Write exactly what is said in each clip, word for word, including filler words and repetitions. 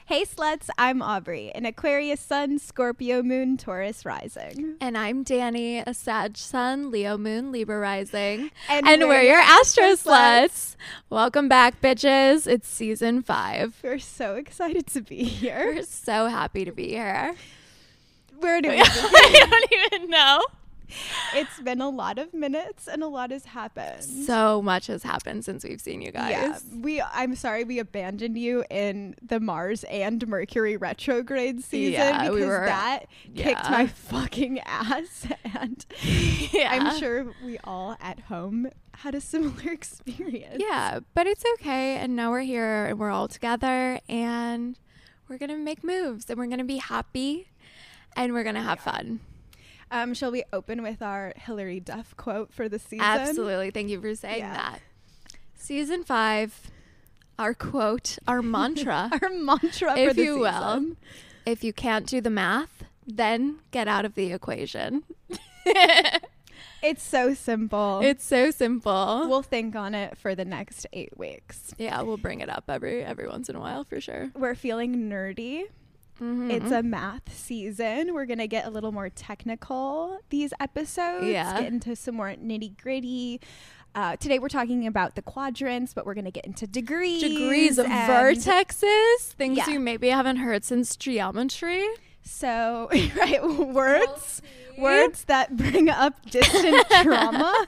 Hey sluts, I'm Aubrey, an Aquarius sun, Scorpio moon, Taurus rising. And I'm Danny, a Sag sun, Leo moon, Libra rising. And, And, we're we're, your Astro Sluts. Sluts. Welcome back, bitches. It's season five. We're so excited to be here. We're so happy to be here. Where do we I don't even know. It's been a lot of minutes and a lot has happened. So much has happened since we've seen you guys. Yeah, we. I'm sorry we abandoned you in the Mars and Mercury retrograde season Yeah, because we were- that kicked yeah. my fucking ass, and Yeah. I'm sure we all at home had a similar experience. Yeah, but it's okay. And now we're here and we're all together and we're going to make moves and we're going to be happy and we're going to have fun. Um, shall we open with our Hillary Duff quote for the season? Absolutely. Thank you for saying Yeah. that. Season five, our quote, our mantra, Our mantra for if the you will. season. If you can't do the math, then get out of the equation. It's so simple. It's so simple. We'll think on it for the next eight weeks. yeah, we'll bring it up every every once in a while for sure. We're feeling nerdy. Mhm. It's a math season. We're going to get a little more technical these episodes. Yeah. Get into some more nitty gritty. Uh, today we're talking about the quadrants, but we're going to get into degrees. degrees of and- vertexes, things Yeah. you maybe haven't heard since geometry. So, right, words, words that bring up distant trauma.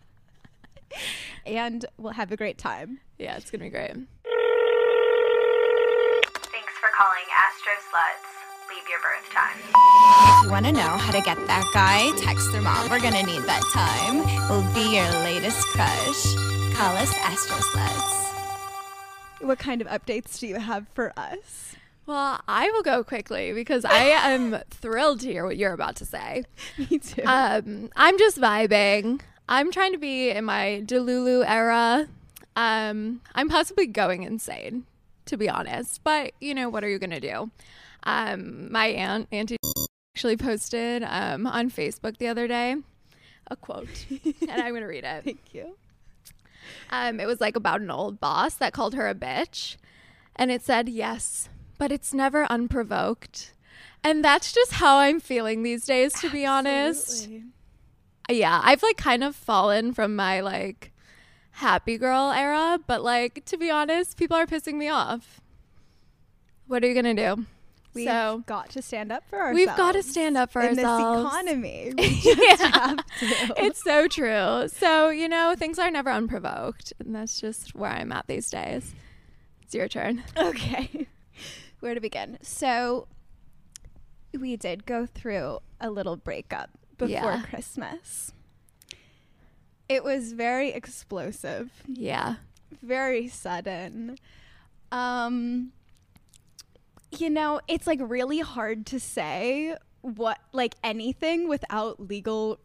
And we'll have a great time. Yeah, it's gonna be great. Thanks for calling Astro Sluts. Leave your birth time. If you want to know how to get that guy, text their mom. We're going to need that time. We'll be your latest crush. Call us Astro Sluts. What kind of updates do you have for us? Well, I will go quickly because I am thrilled to hear what you're about to say. Me too. Um, I'm just vibing. I'm trying to be in my Delulu era. Um, I'm possibly going insane, to be honest. But, you know, what are you going to do? Um, my aunt, Auntie, actually posted um, on Facebook the other day a quote, and I'm going to read it. Thank you. Um, it was like about an old boss that called her a bitch. And it said, yes, but it's never unprovoked. And that's just how I'm feeling these days, to be honest. Absolutely. Yeah, I've like kind of fallen from my like happy girl era, but like to be honest, people are pissing me off. What are you gonna do? We've so got to stand up for ourselves. we've got to stand up for in ourselves. this economy. We just have to. It's so true. So, you know, things are never unprovoked, and that's just where I'm at these days. It's your turn. Okay. Where to begin? So we did go through a little breakup before Yeah. Christmas. It was very explosive, Yeah. very sudden. Um you know, it's like really hard to say what like anything without legal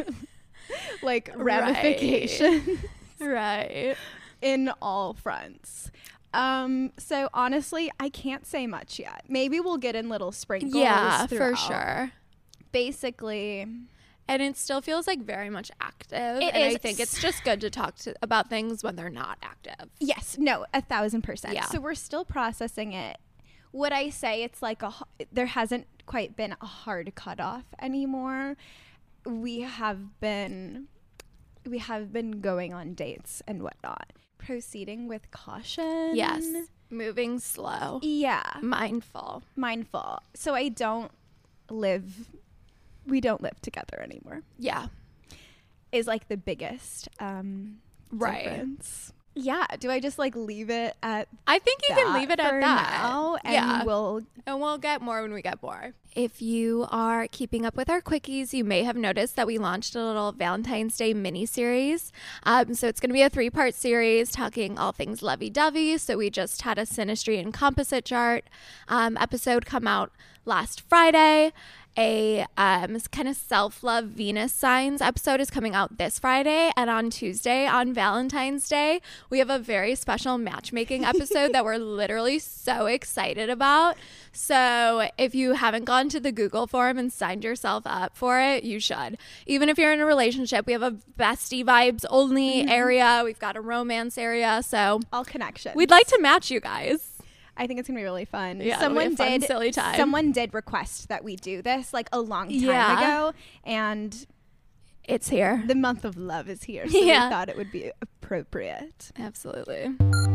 like ramifications. Right. In all fronts. Um, so honestly, I can't say much yet. Maybe we'll get in little sprinkles. Yeah, for throughout. sure. Basically, And it still feels like very much active. It and is. I think it's just good to talk to about things when they're not active. yes, no, a thousand percent. Yeah. So we're still processing it. Would I say it's like a, h- there hasn't quite been a hard cutoff anymore. We have been, we have been going on dates and whatnot. Proceeding with caution. Yes. Moving slow. Yeah. Mindful. Mindful. So I don't live, we don't live together anymore. Yeah. Is like the biggest um, Right. difference. Yeah. Do I just like leave it at I think you that can leave it for at that. now, and yeah. we'll And we'll get more when we get more. If you are keeping up with our quickies, you may have noticed that we launched a little Valentine's Day mini series. Um, so it's going to be a three part series talking all things lovey dovey. So we just had a Synastry and Composite chart um, episode come out last Friday. A um, kind of self-love Venus signs episode is coming out this Friday, and on Tuesday, on Valentine's Day, we have a very special matchmaking episode that we're literally so excited about. So if you haven't gone to the Google form and signed yourself up for it, you should. Even if you're in a relationship, we have a bestie vibes only area. We've got a romance area. So all connections. we'd like to match you guys. I think it's gonna be really fun. Yeah, someone it'll be a fun, did silly time. Someone did request that we do this like a long time Yeah. ago, and It's here. the month of love is here, so Yeah. we thought it would be appropriate. Absolutely.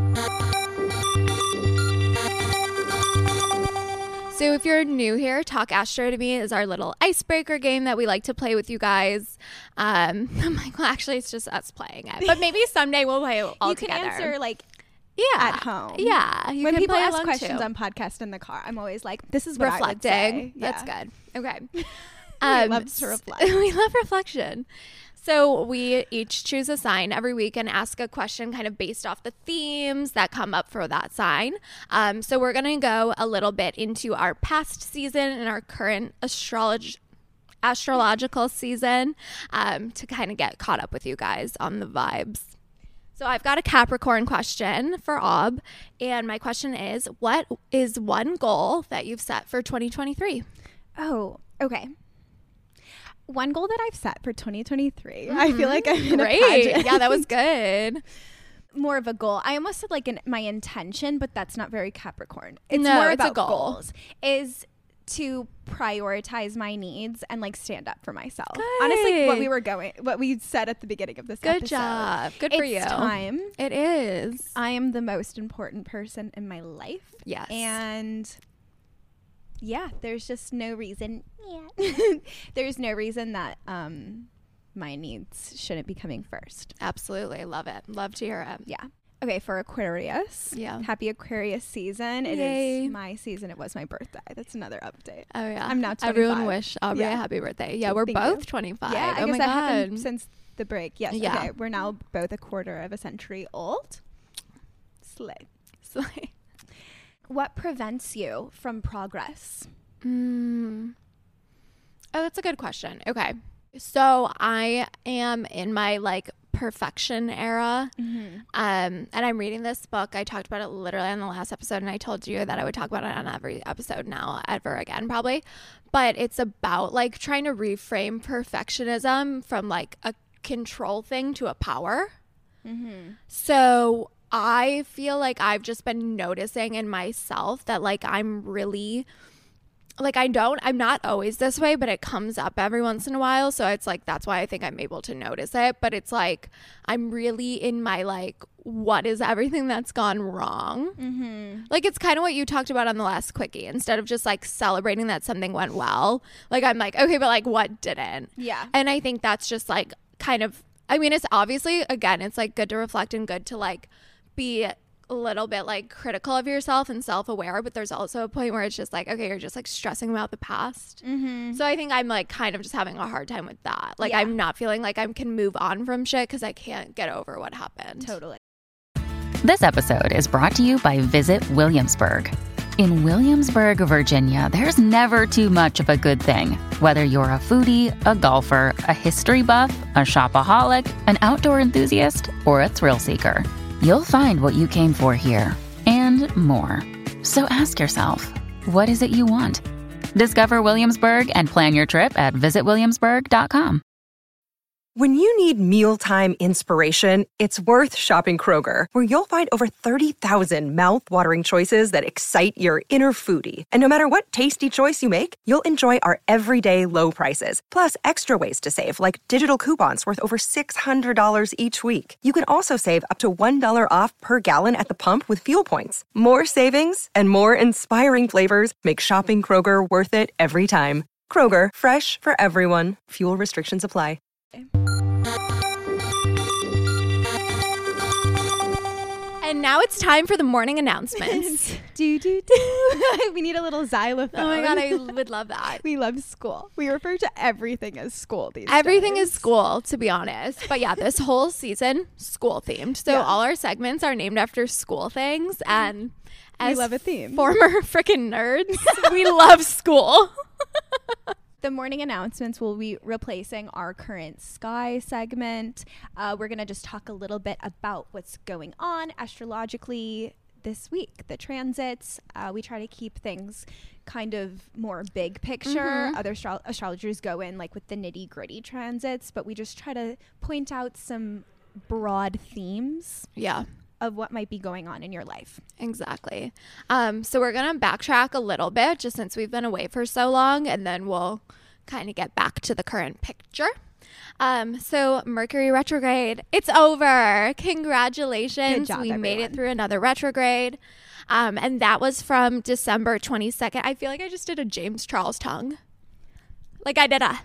So if you're new here, Talk Astro to Me is our little icebreaker game that we like to play with you guys. Um, I'm like, well, actually, it's just us playing it. But maybe someday we'll play it all you together. can answer like yeah. at home. Yeah. You when can people play ask along questions too. on podcast in the car, I'm always like, this is what reflecting. I would say. That's Yeah. good. Okay. We Um, love to reflect. we love reflection. So we each choose a sign every week and ask a question kind of based off the themes that come up for that sign. Um, so we're going to go a little bit into our past season and our current astrolog- astrological season um, to kind of get caught up with you guys on the vibes. So I've got a Capricorn question for Ob, and my question is, what is one goal that you've set for twenty twenty-three? Oh, okay. One goal that I've set for twenty twenty-three. I feel like I'm in Great. a pageant. Yeah, that was good. More of a goal. I almost said like an, my intention, but that's not very Capricorn. It's No, more it's a about goal. goals. Is to prioritize my needs and like stand up for myself. Honestly, what Good. we were going, what we said at the beginning of this Good episode. job. Good for It's you. time. It is. I am the most important person in my life. Yes. And yeah, there's just no reason. Yeah. There's no reason that um, my needs shouldn't be coming first. Absolutely. I love it. Love to hear it. Yeah. Okay, for Aquarius. Yeah. Happy Aquarius season. It Yay. is my season. It was my birthday. That's another update. Oh, yeah. I'm now Everyone twenty-five. wish Aubrey Yeah. a happy birthday. Yeah, we're Thank both you. twenty-five. Yeah, I oh guess my that God. happened since the break. Yes. Yeah. Okay, we're now both a quarter of a century old. Slay. Slay. What prevents you from progress? Mm. Oh, that's a good question. Okay. So I am in my like perfection era. Mm-hmm. Um, and I'm reading this book. I talked about it literally on the last episode, and I told you that I would talk about it on every episode now, ever again, probably. But it's about like trying to reframe perfectionism from like a control thing to a power. Mm-hmm. So I feel like I've just been noticing in myself that like I'm really like I don't I'm not always this way, but it comes up every once in a while. So it's like that's why I think I'm able to notice it. But it's like I'm really in my like what is everything that's gone wrong? Mm-hmm. Like it's kind of what you talked about on the last quickie. Instead of just like celebrating that something went well, like I'm like, okay, but like what didn't? Yeah. And I think that's just like kind of, I mean, it's obviously, again, it's like good to reflect and good to like be a little bit like critical of yourself and self-aware, but there's also a point where it's just like, okay, you're just like stressing about the past. Mm-hmm. So I think I'm like kind of just having a hard time with that. Like Yeah. I'm not feeling like I can move on from shit because I can't get over what happened. Totally. This episode is brought to you by Visit Williamsburg. In Williamsburg, Virginia, there's never too much of a good thing. Whether you're a foodie, a golfer, a history buff, a shopaholic, an outdoor enthusiast, or a thrill seeker, you'll find what you came for here and more. So ask yourself, what is it you want? Discover Williamsburg and plan your trip at visit williamsburg dot com. When you need mealtime inspiration, it's worth shopping Kroger, where you'll find over thirty thousand mouth-watering choices that excite your inner foodie. And no matter what tasty choice you make, you'll enjoy our everyday low prices, plus extra ways to save, like digital coupons worth over six hundred dollars each week. You can also save up to one dollar off per gallon at the pump with fuel points. More savings and more inspiring flavors make shopping Kroger worth it every time. Kroger, fresh for everyone. Fuel restrictions apply. And now it's time for the morning announcements. do, do, do. We need a little xylophone. Oh my God, I would love that. We love school. We refer to everything as school these Everything days. is school, to be honest. But yeah, this whole season, school themed. So Yeah. all our segments are named after school things. And We as love a theme. former freaking nerds, we love school. The morning announcements will be replacing our current sky segment. Uh, we're going to just talk a little bit about what's going on astrologically this week, the transits. Uh, we try to keep things kind of more big picture. Mhm. Other astro- astrologers go in like with the nitty gritty transits, but we just try to point out some broad themes. Yeah. of what might be going on in your life. Exactly. Um, so we're going to backtrack a little bit just since we've been away for so long, and then we'll kind of get back to the current picture. Um, so Mercury retrograde, it's over. Congratulations. Good job, we made everyone. it through another retrograde. Um, and that was from December twenty-second. I feel like I just did a James Charles tongue. Like I did a.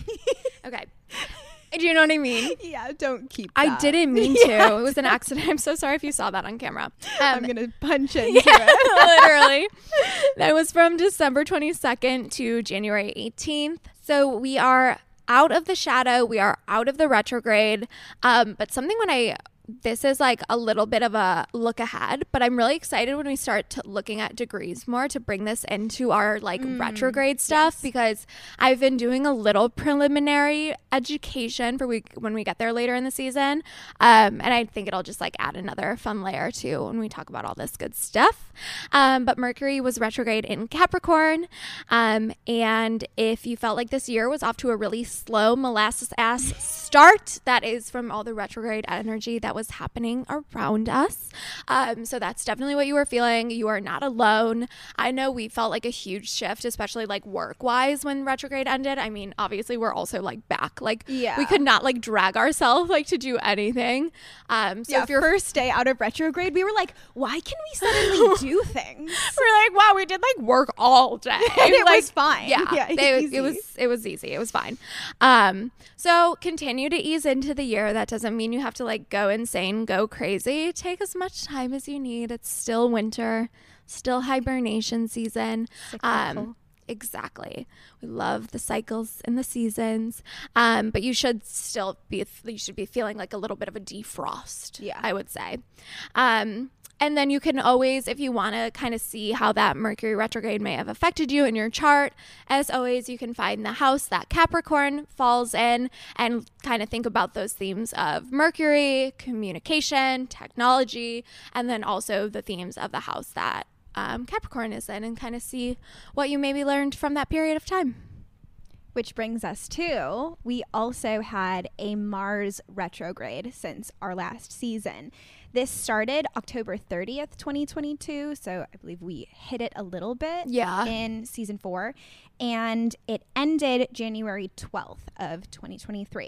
Okay. Do you know what I mean? Yeah, don't keep I that. didn't mean to. It was an accident. I'm so sorry if you saw that on camera. Um, I'm going to punch into it. Literally. That was from December twenty-second to January eighteenth. So we are out of the shadow. We are out of the retrograde. Um, but something when I... This is like a little bit of a look ahead, but I'm really excited when we start to looking at degrees more to bring this into our like mm, retrograde stuff yes. because I've been doing a little preliminary education for we when we get there later in the season. Um, and I think it'll just like add another fun layer too when we talk about all this good stuff. Um, but Mercury was retrograde in Capricorn. Um, and if you felt like this year was off to a really slow molasses ass start, that is from all the retrograde energy that was happening around us. Um, so that's definitely what you were feeling. You are not alone. I know we felt like a huge shift, especially like work wise when retrograde ended. I mean, obviously we're also like back. Like yeah. we could not like drag ourselves like to do anything. Um, so yeah, if your first day out of retrograde, we were like, why can we suddenly do things? We're like, wow, we did like work all day. And it like, was fine. Yeah, yeah they, it was it was easy. It was fine. Um, so continue to ease into the year. That doesn't mean you have to like go insane, go crazy. Take as much time as you need. It's still winter, still hibernation season. Um, exactly. We love the cycles and the seasons. Um, but you should still be you should be feeling like a little bit of a defrost. Yeah, I would say. Um, And then you can always, if you want to kind of see how that Mercury retrograde may have affected you in your chart, as always, you can find the house that Capricorn falls in and kind of think about those themes of Mercury, communication, technology, and then also the themes of the house that um, Capricorn is in and kind of see what you maybe learned from that period of time. Which brings us to, we also had a Mars retrograde since our last season. This started October thirtieth, twenty twenty-two. So I believe we hit it a little bit yeah. in season four. And it ended January twelfth of twenty twenty-three.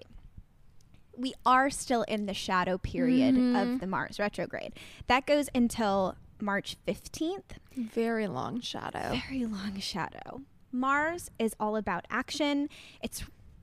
We are still in the shadow period mm-hmm. of the Mars retrograde. That goes until March fifteenth. Very long shadow. Very long shadow. Mars is all about action. It's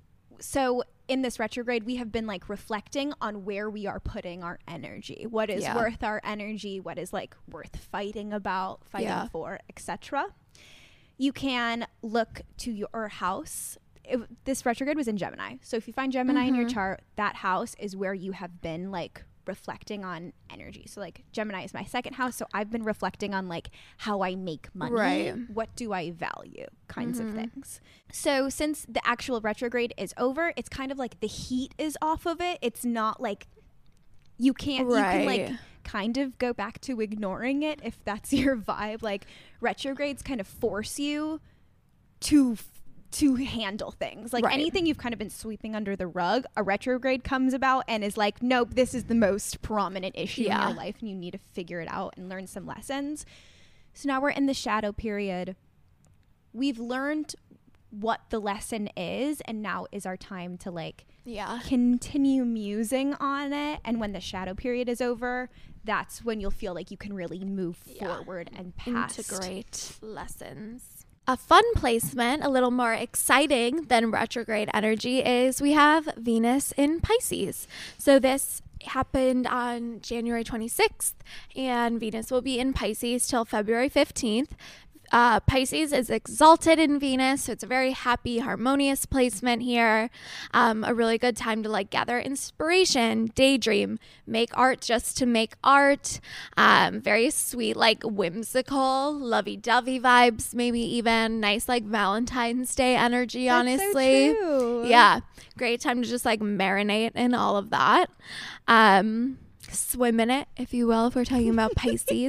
so in this retrograde, we have been like reflecting on where we are putting our energy. What is yeah. worth our energy? What is like worth fighting about, fighting yeah. for, et cetera. You can look to your house. It, this retrograde was in Gemini. So if you find Gemini mm-hmm. in your chart, that house is where you have been like reflecting on energy. So like Gemini is my second house, so I've been reflecting on like how I make money, right. what do I value, kinds mm-hmm. of things. So since the actual retrograde is over, it's kind of like the heat is off of it. It's not like you can't right. you can like kind of go back to ignoring it if that's your vibe. Like retrogrades kind of force you to to handle things. Like right. anything you've kind of been sweeping under the rug, a retrograde comes about and is like, nope, this is the most prominent issue yeah. in your life and you need to figure it out and learn some lessons. So now we're in the shadow period. We've learned what the lesson is, and now is our time to like yeah. continue musing on it. And when the shadow period is over, that's when you'll feel like you can really move yeah. forward and past. Integrate lessons. A fun placement, a little more exciting than retrograde energy, is we have Venus in Pisces. So this happened on January twenty-sixth, and Venus will be in Pisces till February fifteenth. Uh, Pisces is exalted in Venus, so it's a very happy, harmonious placement here. Um, a really good time to like gather inspiration, daydream, make art just to make art. Um, very sweet, like whimsical, lovey-dovey vibes, maybe even nice like Valentine's Day energy. That's honestly, so true. Yeah, great time to just like marinate in all of that. Um, swim in it, if you will, if we're talking about Pisces.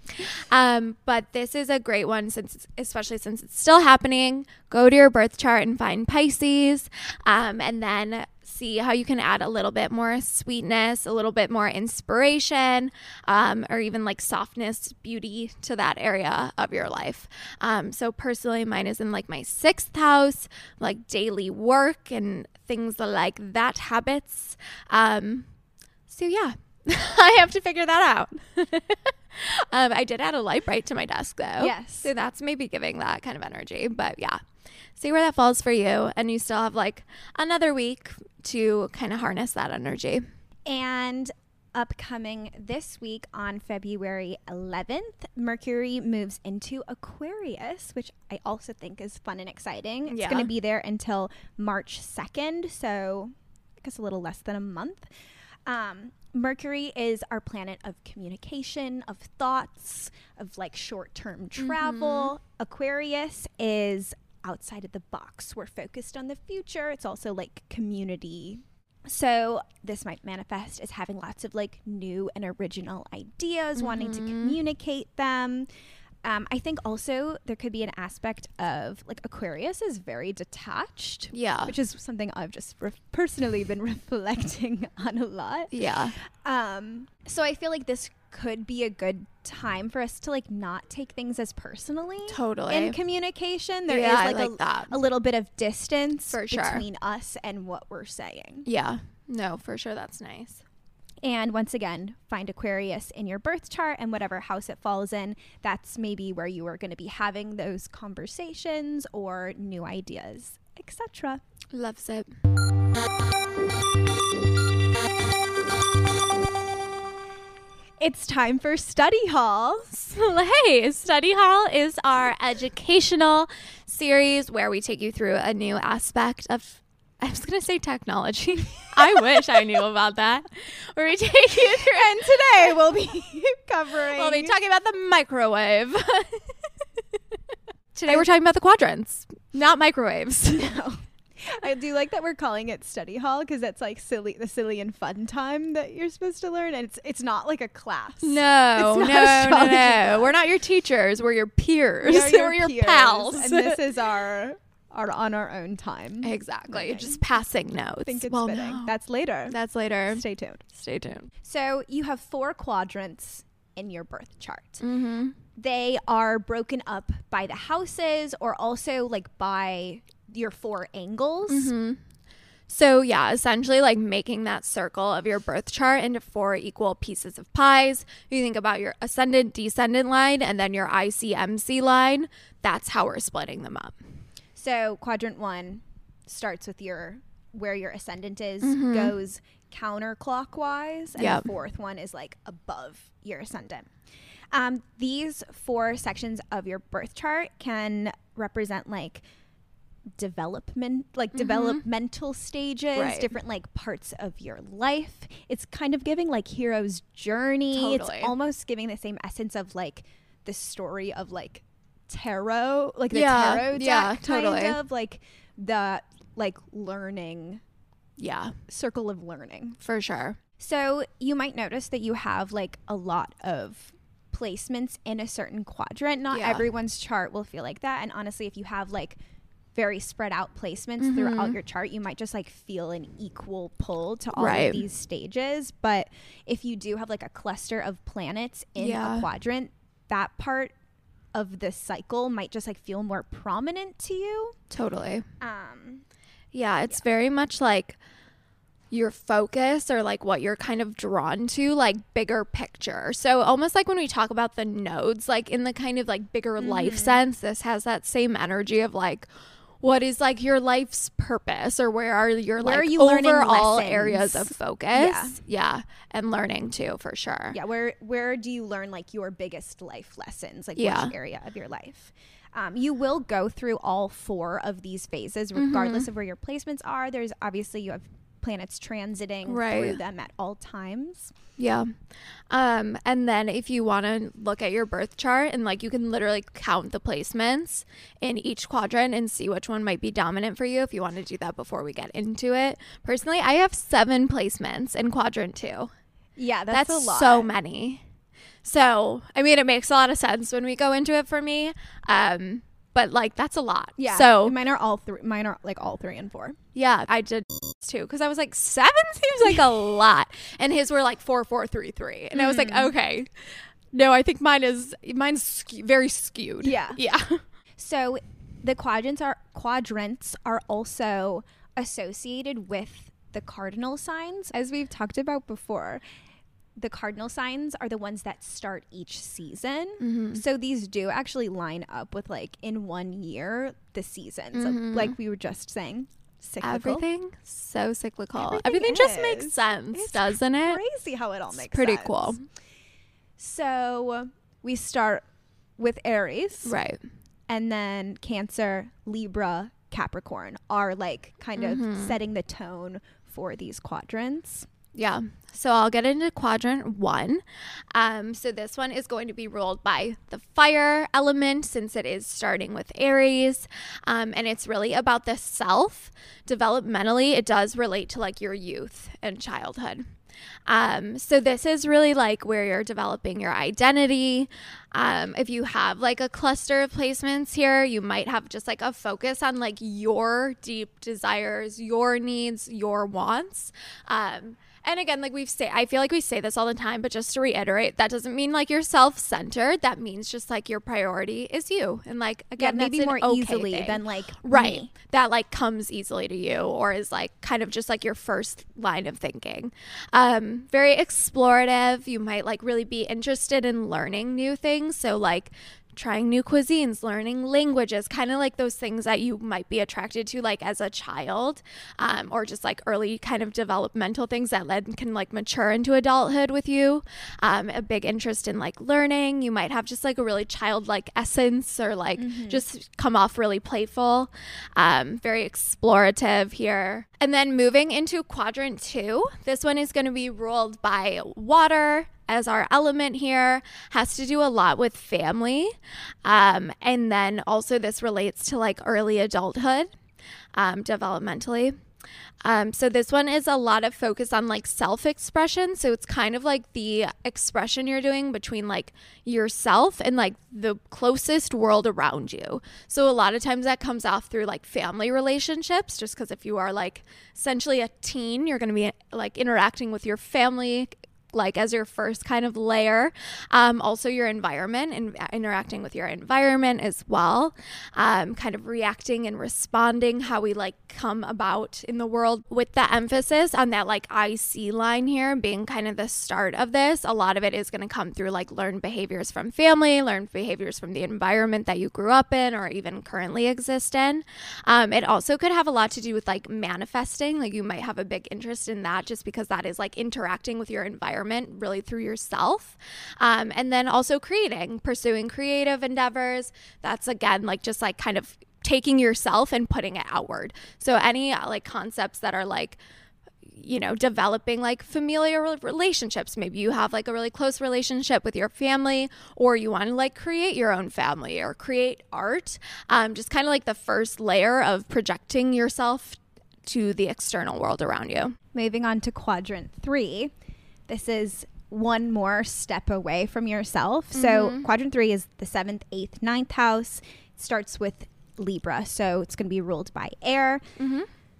Um, but this is a great one, since especially since it's still happening. Go to your birth chart and find Pisces, um, and then see how you can add a little bit more sweetness, a little bit more inspiration, um, or even like softness, beauty to that area of your life. Um, so personally, mine is in like my sixth house, like daily work and things like that, habits. Um, so yeah, I have to figure that out. um, I did add a light bright to my desk though. Yes. So that's maybe giving that kind of energy, but yeah. See where that falls for you, and you still have like another week to kind of harness that energy. And upcoming this week on February eleventh, Mercury moves into Aquarius, which I also think is fun and exciting. It's Yeah. going to be there until March second, so I guess a little less than a month. Um, Mercury is our planet of communication, of thoughts, of like short-term travel. Mm-hmm. Aquarius is outside of the box. We're focused on the future. It's also like community. So this might manifest as having lots of like new and original ideas, mm-hmm. wanting to communicate them. Um, I think also there could be an aspect of like Aquarius is very detached. Yeah. Which is something I've just re- personally been reflecting on a lot. Yeah. Um, so I feel like this could be a good time for us to like not take things as personally. Totally. In communication, there Yeah, is like, I like a, that. a little bit of distance For sure. between us and what we're saying. Yeah. No, for sure. That's nice. And once again, find Aquarius in your birth chart, and whatever house it falls in, that's maybe where you are going to be having those conversations or new ideas, et cetera. Loves it. It's time for Study Hall. Hey, Study Hall is our educational series where we take you through a new aspect of, I was going to say technology. I wish I knew about that. Where we take you through. And today we'll be covering. We'll be talking about the microwave. Today we're talking about the quadrants, not microwaves. No. I do like that we're calling it Study Hall because that's like silly, the silly and fun time that you're supposed to learn, and it's it's not like a class. No, It's no, not no, no. astrology. We're not your teachers. We're your peers. We are your We're your peers, pals. and this is our our on our own time. Exactly. learning. Just passing notes. I think it's well, fitting. no. That's later. That's later. Stay tuned. Stay tuned. So you have four quadrants in your birth chart. Mm-hmm. They are broken up by the houses, or also like by your four angles. Mm-hmm. So yeah, essentially like making that circle of your birth chart into four equal pieces of pies. You think about your ascendant, descendant line, and then your I C M C line. That's how we're splitting them up. So quadrant one starts with your where your ascendant is, Mm-hmm. goes counterclockwise, and Yep. the fourth one is like above your ascendant. Um, these four sections of your birth chart can represent like development, like Mm-hmm. developmental stages, Right. different like parts of your life. It's kind of giving like hero's journey. Totally. It's almost giving the same essence of like the story of like tarot, like the Yeah, tarot deck, yeah, kind totally. of like the like learning Yeah, circle of learning. for sure. So you might notice that you have like a lot of placements in a certain quadrant. Not Yeah. everyone's chart will feel like that. And honestly, if you have like very spread out placements Mm-hmm. throughout your chart, you might just like feel an equal pull to all Right. of these stages. But if you do have like a cluster of planets in Yeah. a quadrant, that part of the cycle might just like feel more prominent to you. Totally. Um, Yeah, it's very much like your focus, or like what you're kind of drawn to, like bigger picture. So almost like when we talk about the nodes, like in the kind of like bigger life sense, this has that same energy of like, what is like your life's purpose, or where are your Where like are you learning overall lessons? areas of focus? Yeah. Yeah. And learning too, for sure. Yeah, where where do you learn like your biggest life lessons? Like Yeah. which area of your life? Um, you will go through all four of these phases, regardless Mm-hmm. of where your placements are. There's obviously you have planets transiting Right. through them at all times. Yeah. Um, and then if you want to look at your birth chart, and like you can literally count the placements in each quadrant and see which one might be dominant for you, if you want to do that before we get into it. Personally, I have seven placements in quadrant two. Yeah, that's, That's a lot. so many. So, I mean, it makes a lot of sense when we go into it for me. Um, but like, that's a lot. Yeah. So mine are all three. Mine are like all three and four. yeah, I did too. Because I was like, seven seems like a lot. And his were like four, four, three, three. And mm. I was like, okay. No, I think mine is, mine's ske- very skewed. Yeah. Yeah. So the quadrants are, quadrants are also associated with the cardinal signs. As we've talked about before, the cardinal signs are the ones that start each season. Mm-hmm. So these do actually line up with like in one year, the seasons, mm-hmm. like, like we were just saying. Cyclical. Everything so cyclical. Everything, Everything just makes sense, it's doesn't it? Crazy how it all makes pretty sense. Cool. So we start with Aries. Right. And then Cancer, Libra, Capricorn are like kind mm-hmm. of setting the tone for these quadrants. Yeah. So I'll get into quadrant one. Um, so this one is going to be ruled by the fire element since it is starting with Aries. Um, and it's really about the self. Developmentally, it does relate to like your youth and childhood. Um, so this is really like where you're developing your identity. Um, if you have like a cluster of placements here, you might have just like a focus on like your deep desires, your needs, your wants. Um, And again, like we've say, I feel like we say this all the time, but just to reiterate, that doesn't mean like you're self-centered. That means just like your priority is you. And like, again, yeah, maybe that's more an okay easily thing. than like right. me. That like comes easily to you or is like kind of just like your first line of thinking. Um, very explorative. You might like really be interested in learning new things. So like trying new cuisines, learning languages, kind of like those things that you might be attracted to like as a child, um, or just like early kind of developmental things that led can like mature into adulthood with you. Um, a big interest in like learning. You might have just like a really childlike essence or like mm-hmm. just come off really playful, um, very explorative here. And then moving into quadrant two, this one is going to be ruled by water as our element here, has to do a lot with family. Um, and then also this relates to like early adulthood, um, developmentally. Um, so this one is a lot of focus on like self-expression. So it's kind of like the expression you're doing between like yourself and like the closest world around you. So a lot of times that comes off through like family relationships, just because if you are like essentially a teen, you're going to be like interacting with your family like as your first kind of layer. Um, also your environment and interacting with your environment as well. Um, kind of reacting and responding how we like come about in the world with the emphasis on that like I C line here being kind of the start of this. A lot of it is going to come through like learned behaviors from family, learned behaviors from the environment that you grew up in or even currently exist in. Um, it also could have a lot to do with like manifesting. Like you might have a big interest in that just because that is like interacting with your environment really through yourself. Um, and then also creating, pursuing creative endeavors. That's again, like just like kind of taking yourself and putting it outward. So any uh, like concepts that are like, you know, developing like familial relationships. Maybe you have like a really close relationship with your family, or you want to like create your own family or create art. Um, just kind of like the first layer of projecting yourself to the external world around you. Moving on to quadrant three. This is one more step away from yourself. Mm-hmm. So quadrant three is the seventh, eighth, ninth house. It starts with Libra. So it's going to be ruled by air. Mm-hmm.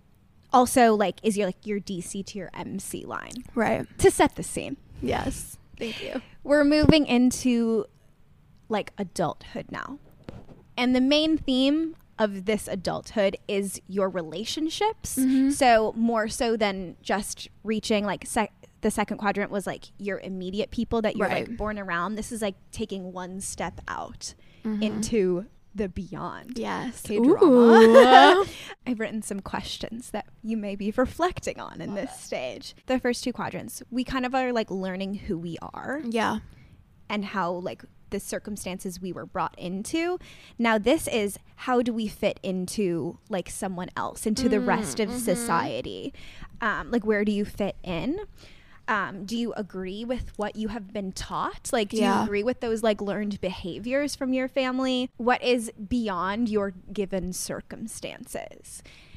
Also, like, is your like your D C to your M C line. Right. To set the scene. Yes. Thank you. We're moving into like adulthood now. And the main theme of this adulthood is your relationships. Mm-hmm. So more so than just reaching like sec- the second quadrant was like your immediate people that you're right. like born around. This is like taking one step out mm-hmm. into the beyond. Yes. K-drama. I've written some questions that you may be reflecting on in this stage. The first two quadrants, we kind of are like learning who we are. Yeah. And how like the circumstances we were brought into. Now this is how do we fit into like someone else, into mm, the rest of mm-hmm. society? Um, like where do you fit in? Um, do you agree with what you have been taught? Like, do yeah. you agree with those like learned behaviors from your family? What is beyond your given circumstances?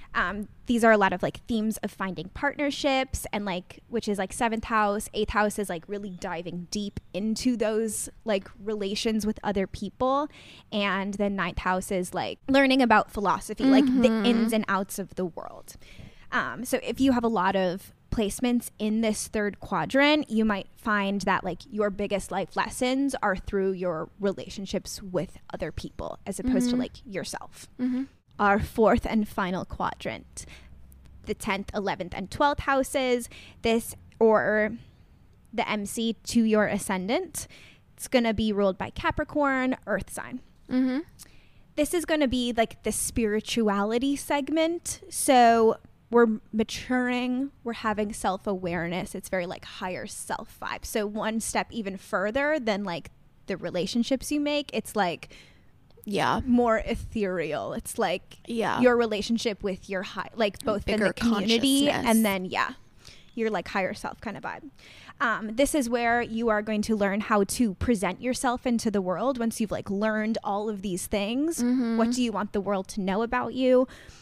Um, these are a lot of like themes of finding partnerships, and like, which is like seventh house. Eighth house is like really diving deep into those like relations with other people. And then ninth house is like learning about philosophy, mm-hmm. like the ins and outs of the world. Um, so if you have a lot of placements in this third quadrant, you might find that like your biggest life lessons are through your relationships with other people as opposed mm-hmm. to like yourself. Mm-hmm. Our fourth and final quadrant, the tenth, eleventh, and twelfth houses, this or the M C to your ascendant, it's going to be ruled by Capricorn, earth sign. Mm-hmm. This is going to be like the spirituality segment. So we're maturing, we're having self-awareness. It's very like higher self vibe. So one step even further than like the relationships you make, it's like yeah more ethereal. It's like yeah your relationship with your high, like both in the community and then yeah your like higher self kind of vibe. Um, this is where you are going to learn how to present yourself into the world. Once you've like learned all of these things, mm-hmm. what do you want the world to know about you?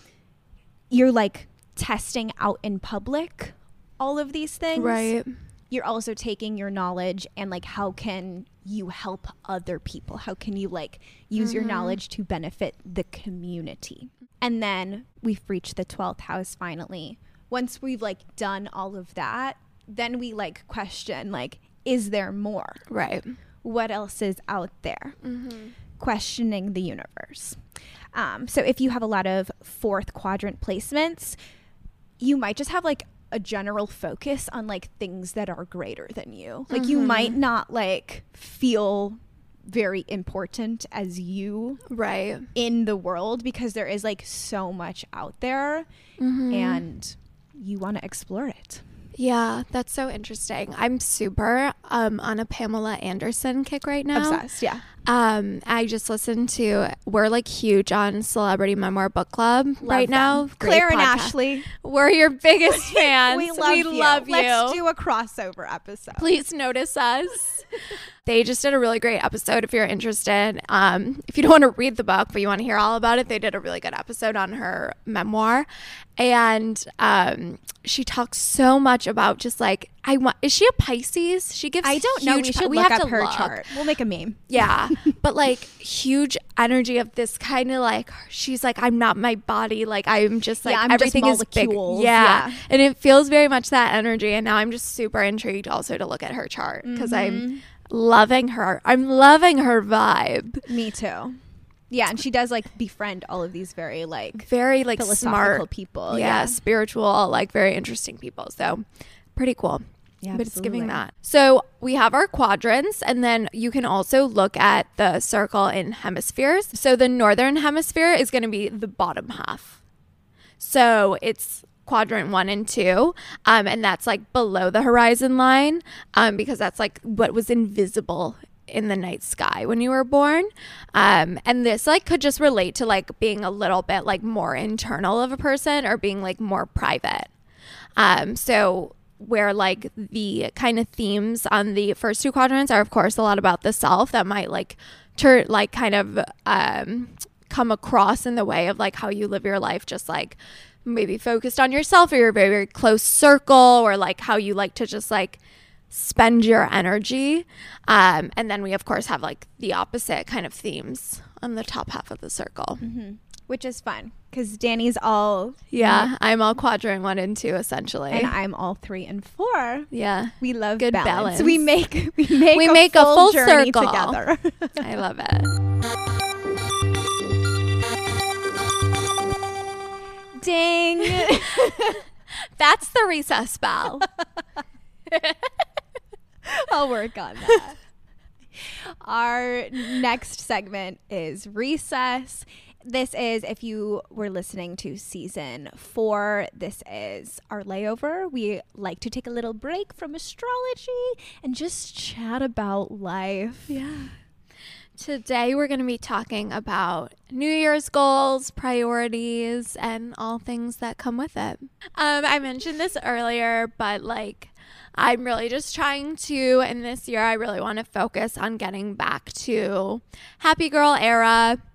You're like testing out in public all of these things, right? You're also taking your knowledge and like how can you help other people? How can you like use mm-hmm. your knowledge to benefit the community? And then we've reached the twelfth house finally. Once we've like done all of that, then we like question like, is there more? Right. What else is out there? Mm-hmm. Questioning the universe. Um, so if you have a lot of fourth quadrant placements, you might just have like a general focus on like things that are greater than you. Like mm-hmm. you might not like feel very important as you right in the world because there is like so much out there mm-hmm. and you want to explore it. Yeah, that's so interesting. I'm super um, on a Pamela Anderson kick right now. Obsessed, yeah. Um, I just listened to, we're like huge on Celebrity Memoir Book Club Love right them. now. Claire Great and podcast. Ashley. We're your biggest fans. we love we you. love you. Let's do a crossover episode. Please notice us. They just did a really great episode if you're interested. Um, if you don't want to read the book, but you want to hear all about it, they did a really good episode on her memoir. And um, she talks so much about just like, I want, is she a Pisces? She gives I don't know. We should we look have up to her look. chart. We'll make a meme. Yeah. But like huge energy of this kind of like, she's like, I'm not my body. Like I'm just like, yeah, I'm everything just is big. molecules. Yeah. yeah. And it feels very much that energy. And now I'm just super intrigued also to look at her chart because mm-hmm. I'm loving her. I'm loving her vibe. Me too. Yeah, and she does like befriend all of these very like very like philosophical smart people. Yeah, yeah, spiritual, like very interesting people. So pretty cool. Yeah, but it's giving that. So we have our quadrants, and then you can also look at the circle in hemispheres. So the northern hemisphere is going to be the bottom half. So it's quadrant one and two, um, and that's like below the horizon line, um, because that's like what was invisible in the night sky when you were born. Um, and this like could just relate to like being a little bit like more internal of a person or being like more private. Um, so where like the kind of themes on the first two quadrants are of course a lot about the self that might like turn like kind of um, come across in the way of like how you live your life, just like maybe focused on yourself or your very, very close circle, or like how you like to just like spend your energy. Um, and then we of course have like the opposite kind of themes on the top half of the circle. Mm-hmm. Which is fun because Danny's all yeah mm-hmm. I'm all quadrant one and two essentially, and I'm all three and four. Yeah, we love good balance. balance. We make we make we a make full a full journey circle together. I love it. Ding. That's the recess bell. I'll work on that. Our next segment is recess. This is, if you were listening to season four, this is our layover. We like to take a little break from astrology and just chat about life. Yeah. Today we're going to be talking about New Year's goals, priorities, and all things that come with it. Um, I mentioned this earlier, but like I'm really just trying to, and this year I really want to focus on getting back to happy girl era.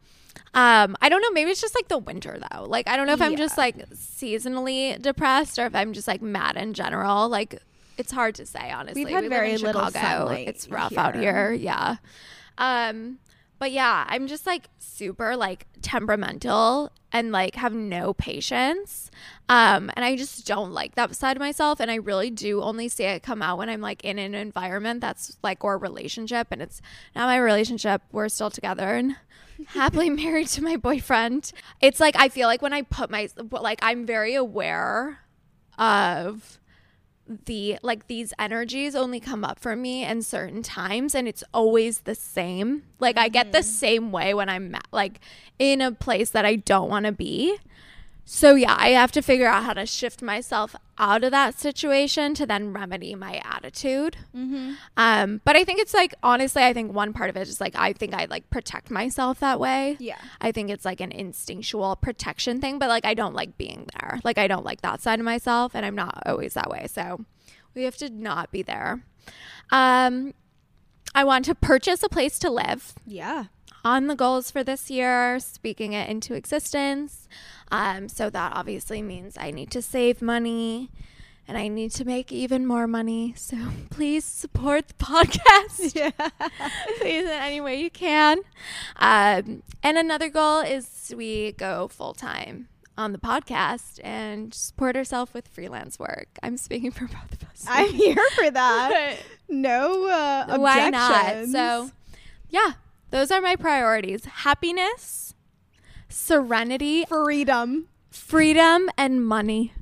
Um, I don't know. Maybe it's just like the winter though. Like, I don't know if I'm Yeah. just like seasonally depressed or if I'm just like mad in general. Like, it's hard to say, honestly. We've had we very live in little Chicago. sunlight It's rough out here. here. Yeah. Um, but yeah, I'm just like super like temperamental and like have no patience. Um, and I just don't like that side of myself. And I really do only see it come out when I'm like in an environment that's like or a relationship. And it's not my relationship. We're still together and happily married to my boyfriend. It's like I feel like when I put my like I'm very aware of the like these energies only come up for me in certain times and it's always the same. Like I get the same way when I'm like in a place that I don't want to be. So yeah, I have to figure out how to shift myself out of that situation to then remedy my attitude. Mm-hmm. Um, but I think it's like, honestly, I think one part of it is like, I think I like protect myself that way. Yeah. I think it's like an instinctual protection thing, but like, I don't like being there. Like, I don't like that side of myself and I'm not always that way. So we have to not be there. Um, I want to purchase a place to live. Yeah. On the goals for this year, speaking it into existence. Um, so that obviously means I need to save money and I need to make even more money. So please support the podcast. Yeah. Please in any way you can. Um, and another goal is we go full time on the podcast and support ourselves with freelance work. I'm speaking for both of us. I'm here for that. No uh, objections. Why not? So yeah. Those are my priorities. Happiness, serenity, freedom, freedom, and money.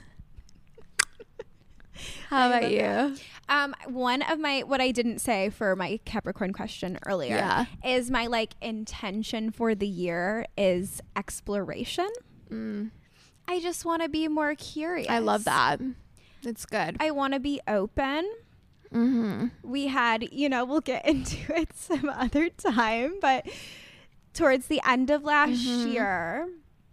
How I about love you? that. Um, one of my, what I didn't say for my Capricorn question earlier Yeah. is my like intention for the year is exploration. Mm, I just want to be more curious. I love that. It's good. I want to be open. Mm-hmm. We had, you know, we'll get into it some other time, but towards the end of last Mhm. year,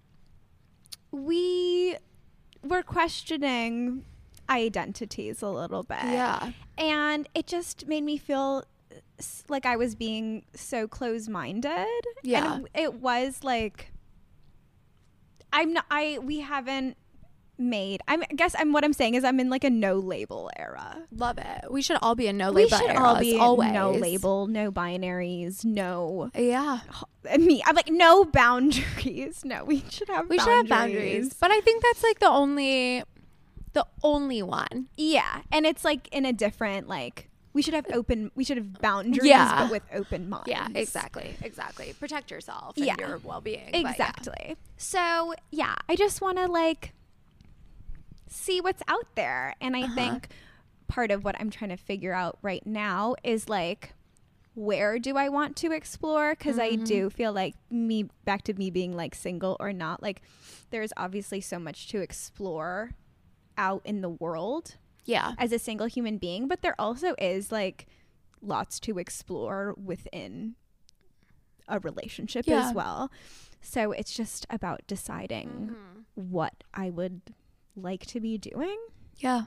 we were questioning identities a little bit. Yeah. And it just made me feel s- like I was being so close-minded. Yeah. And it, it was like, I'm not, I, we haven't made, I'm, I guess I'm, what I'm saying is I'm in like a no label era. Love it. We should all be in no We label should eras, all be always. no label, no binaries, no, Yeah. me, I'm like no boundaries. No, we should have We boundaries. should have boundaries. But I think that's like the only, the only one. Yeah. And it's like in a different, like, we should have open, we should have boundaries, Yeah. but with open minds. Yeah, exactly. Exactly. Protect yourself and Yeah. your well-being. but yeah. Exactly. So, yeah, I just want to like see what's out there. And I Uh-huh. think part of what I'm trying to figure out right now is like, where do I want to explore? Because Mm-hmm. I do feel like me, back to me being like single or not, like there's obviously so much to explore out in the world Yeah. as a single human being, but there also is like lots to explore within a relationship Yeah. as well. So it's just about deciding Mm-hmm. what I would like to be doing. Yeah.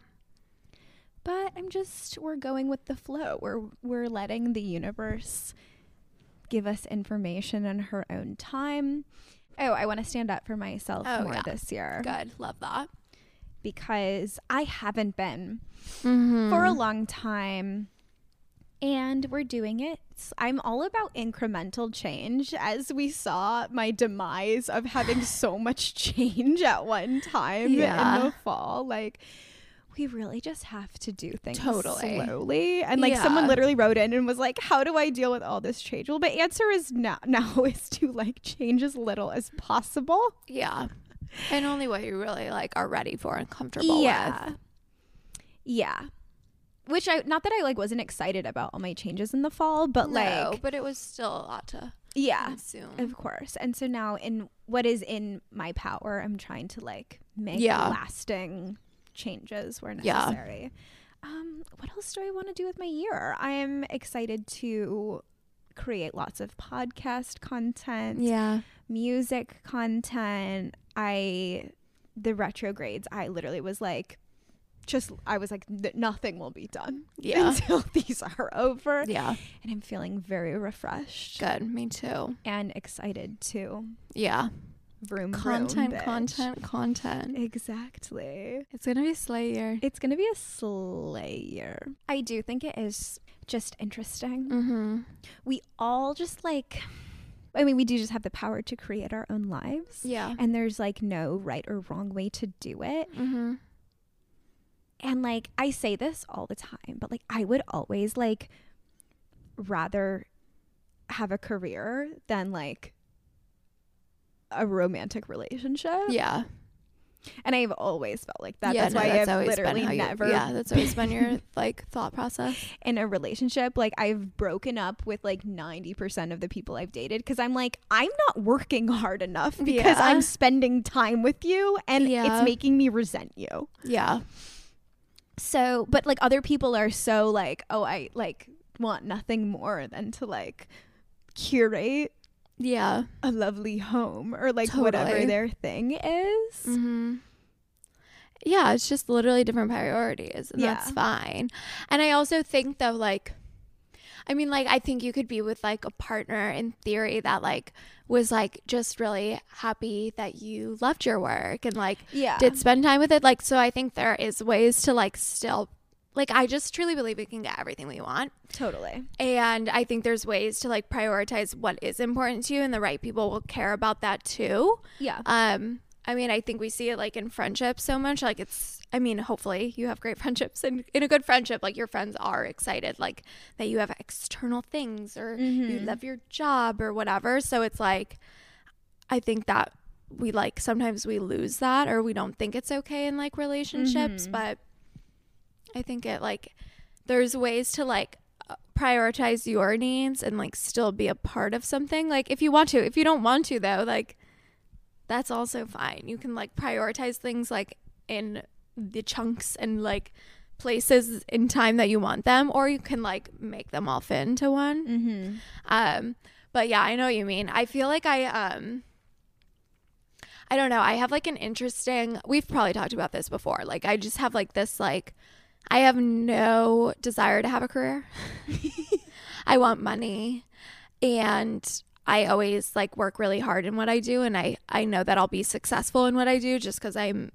But I'm just, we're going with the flow. We're we're letting the universe give us information in her own time. Oh, I want to stand up for myself Oh, more yeah. this year Good. Love that. because I haven't been Mm-hmm. for a long time, and we're doing it. I'm all about incremental change, as we saw my demise of having so much change at one time Yeah. in the fall. Like, we really just have to do things Totally. slowly. And like someone Yeah. literally wrote in and was like, how do I deal with all this change? Well, my answer is now, now is to like change as little as possible. Yeah. And only what you really like are ready for and comfortable Yeah. with. Yeah. Which I, not that I like wasn't excited about all my changes in the fall, but No, like, but it was still a lot to yeah, consume. of course. And so now in what is in my power, I'm trying to like make Yeah. lasting changes where Yeah. necessary. Um, what else do I want to do with my year? I am excited to create lots of podcast content, Yeah. music content. I, the retrogrades, I literally was like just I was like n- nothing will be done Yeah. until these are over. Yeah. And I'm feeling very refreshed. Good. Me too. And excited too. Yeah. Vroom, Content, vroom, bitch. content, content. Exactly. It's going to be a slay year. It's going to be a slayer. I do think it is just interesting. Mm-hmm. We all just like, I mean, we do just have the power to create our own lives. Yeah. And there's like no right or wrong way to do it. Mm-hmm. And like, I say this all the time, but like, I would always like rather have a career than like a romantic relationship. Yeah. And I've always felt like that. Yeah, that's no, why that's I've always been literally how you- never Yeah, that's always been your like thought process. in a relationship. Like I've broken up with like ninety percent of the people I've dated because I'm like, I'm not working hard enough because Yeah. I'm spending time with you and Yeah. it's making me resent you. Yeah. So, but like other people are so like, oh, I like want nothing more than to like curate Yeah. a lovely home or like Totally. whatever their thing is. Mm-hmm. Yeah, it's just literally different priorities, and Yeah. that's fine. And I also think though, like, I mean, like, I think you could be with like a partner in theory that like was like just really happy that you loved your work and like Yeah. did spend time with it. Like, so I think there is ways to like still, like, I just truly believe we can get everything we want. Totally. And I think there's ways to like prioritize what is important to you, and the right people will care about that too. Yeah. Um, I mean, I think we see it like in friendships so much. Like it's, I mean, hopefully you have great friendships, and in a good friendship, like your friends are excited, like that you have external things or you love your job or whatever. So it's like, I think that we like, sometimes we lose that, or we don't think it's okay in like relationships, but I think it like, there's ways to like prioritize your needs and like still be a part of something. Like if you want to, if you don't want to though, like that's also fine. You can like prioritize things like in the chunks and like places in time that you want them, or you can like make them all fit into one. Mm-hmm. Um, but yeah, I know what you mean. I feel like I, um, I don't know. I have like an interesting, we've probably talked about this before. Like I just have like this, like, I have no desire to have a career. I want money, and I always like work really hard in what I do, and I, I know that I'll be successful in what I do just because I'm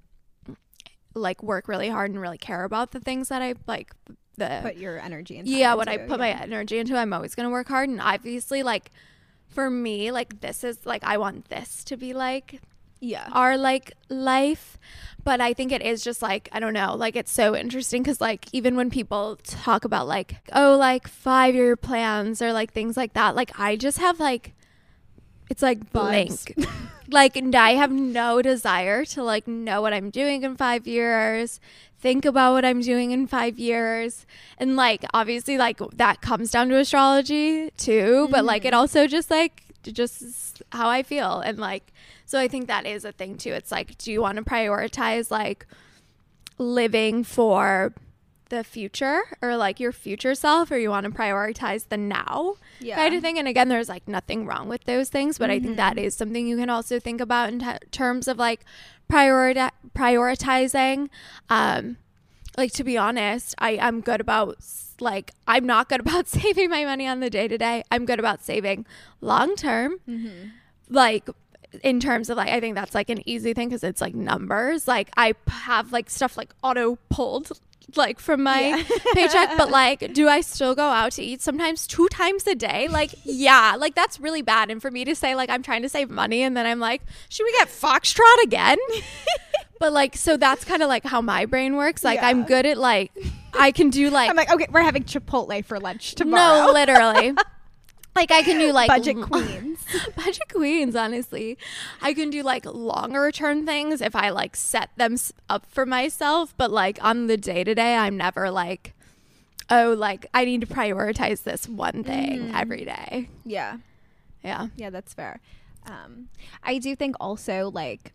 like work really hard and really care about the things that I like. The Put your energy into. yeah, what I put my energy into, I'm always gonna work hard. And obviously, like for me, like this is like I want this to be like Yeah. our like life. But I think it is just like, I don't know, like it's so interesting because like even when people talk about like, oh, like five year plans or like things like that, like I just have like, it's like blank. Like, and I have no desire to like know what I'm doing in five years, think about what I'm doing in five years. And like, obviously like that comes down to astrology too, but like it also just like, just how I feel. And like, so I think that is a thing too. It's like, do you want to prioritize like living for the future or like your future self, or you want to prioritize the now Yeah. kind of thing? And again, there's like nothing wrong with those things, but I think that is something you can also think about in t- terms of like priorita- prioritizing. Um, like to be honest, I am good about like, I'm not good about saving my money on the day to day. I'm good about saving long term. Like in terms of like, I think that's like an easy thing because it's like numbers. Like I p- have like stuff like auto pulled like from my paycheck, but like, do I still go out to eat sometimes two times a day? Like, yeah, like that's really bad. And for me to say like I'm trying to save money and then I'm like, should we get Foxtrot again? But like, so that's kind of like how my brain works. Like Yeah. I'm good at like, I can do like, I'm like, okay, we're having Chipotle for lunch tomorrow. no, literally. Like I can do like Budget l- queens. budget queens, honestly. I can do like longer term things if I like set them s- up for myself, but like on the day to day, I'm never like, oh, like I need to prioritize this one thing every day. Yeah. Yeah. Yeah, that's fair. Um, I do think also like